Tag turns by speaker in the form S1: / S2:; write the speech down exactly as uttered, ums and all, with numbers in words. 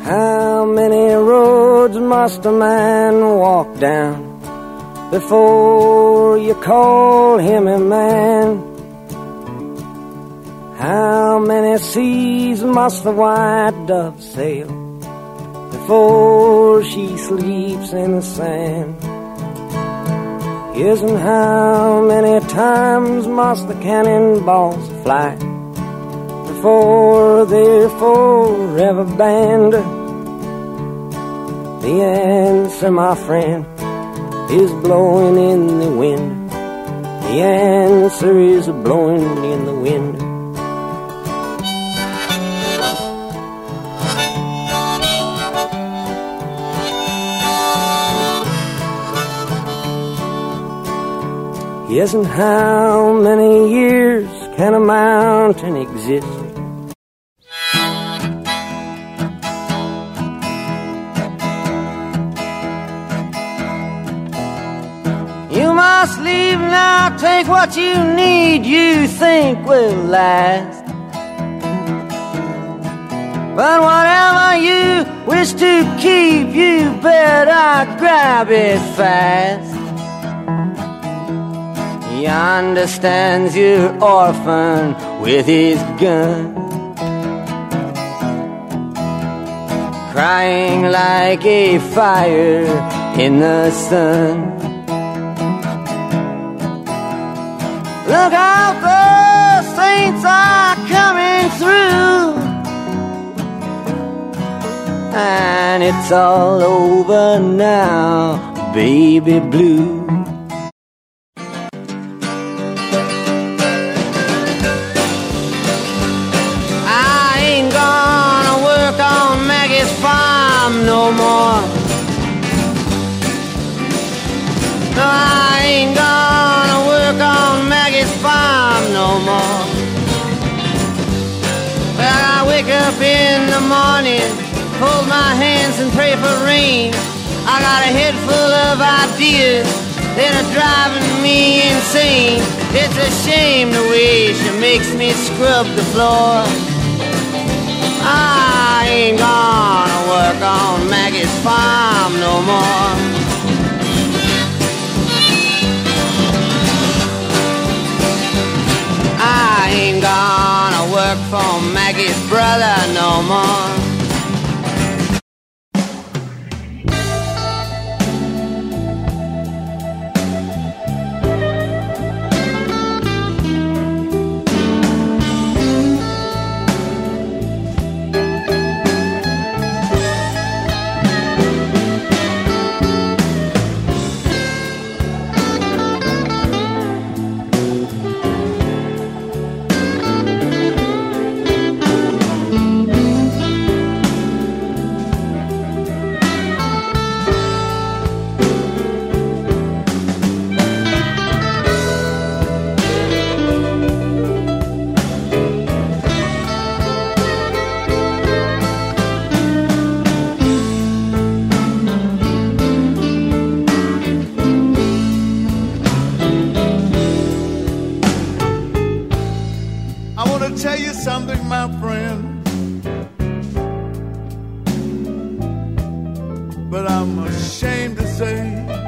S1: How many roads must a man walk down before you call him a man? How many seas must the white dove sail before she sleeps in the sand? Yes, and how many times must the cannonballs fly before they're forever banned? The answer, my friend, is blowing in the wind. The answer is blowing in the wind. Yes, and how many years can a mountain exist You must leave now, take what you need, you think will last. But whatever you wish to keep, you better grab it fast. He understands your orphan with his gun, crying like a fire in the sun. Look out, the saints are coming through, and it's all over now, baby blue. I ain't gonna work on Maggie's farm no more. No, I ain't gonna work on Maggie's farm no more. Well, I wake up in the morning, hold my hands and pray for rain. I got a head full of ideas that are driving me insane. It's a shame the way she makes me scrub the floor. I ain't gonna work on Maggie's farm no more. I ain't gonna work for Maggie's brother no more.
S2: Tell you something, my friend, but I'm ashamed to say